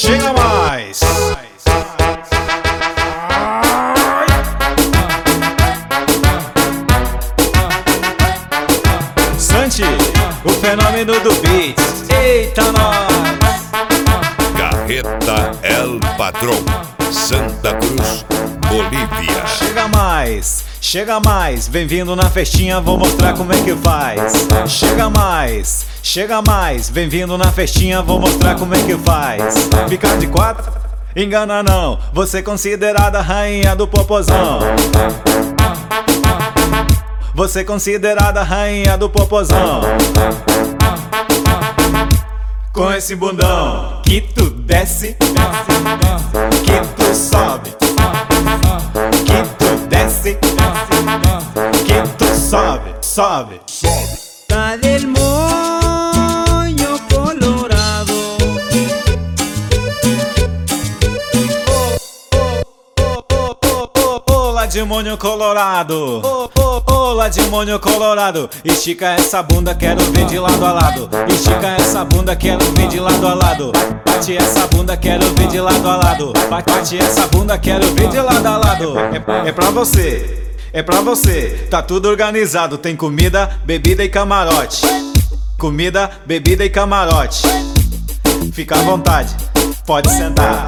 Chega mais! Santi, o fenômeno do beat. Eita nós! Carreta El Patrão, Santa Cruz, Bolívia. Chega mais, bem-vindo na festinha, vou mostrar como é que faz. Chega mais, bem-vindo na festinha, vou mostrar como é que faz. Ficar de quatro? Engana não, você é considerada rainha do popozão. Você é considerada rainha do popozão. Com esse bundão que tu desce, que tu sobe, que tu desce, que tu sobe. Está del moño colorado. Olá, demônio colorado. Olá, demônio colorado. Estica essa bunda, quero ver de lado a lado. Estica essa bunda, quero ver de lado a lado. Bate essa bunda, quero ver de lado a lado. Bate essa bunda, quero ver de lado a lado. É pra você. É pra você, tá tudo organizado. Tem comida, bebida e camarote. Comida, bebida e camarote. Fica à vontade, pode sentar.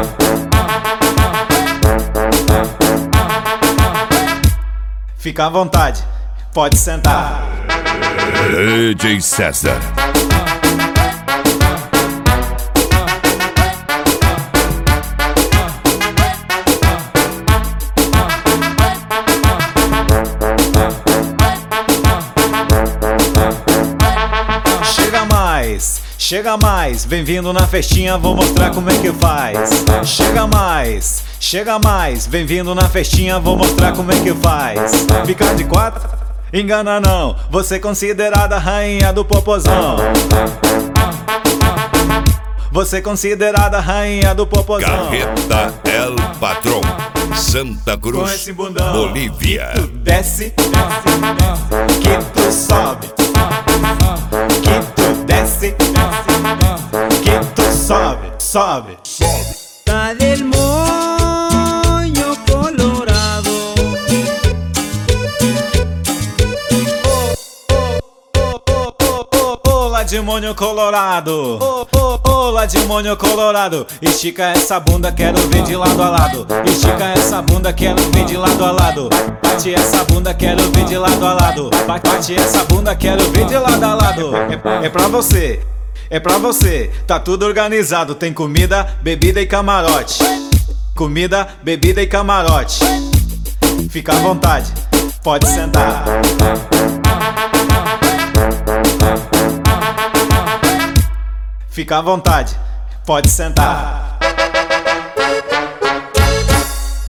Fica à vontade, pode sentar. DJ César. Chega mais, bem-vindo na festinha, vou mostrar como é que faz. Chega mais, bem-vindo na festinha, vou mostrar como é que faz. Ficar de quatro? Engana não, você é considerada rainha do popozão. Você é considerada rainha do popozão. Carreta El Patrão, Santa Com Cruz, esse bundão Bolívia. que tu desce, que tu sobe, que tu desce, que tu sobe. Está del moño colorado. Olá, demônio colorado. Olá, demônio colorado. Estica essa bunda, quero ver de lado a lado. Estica essa bunda, quero ver de lado a lado. Bate essa bunda, quero ver de lado a lado. Bate essa bunda, quero ver de lado a lado. É pra você. É pra você, tá tudo organizado. Tem comida, bebida e camarote. Comida, bebida e camarote. Fica à vontade, pode sentar. Fica à vontade, pode sentar.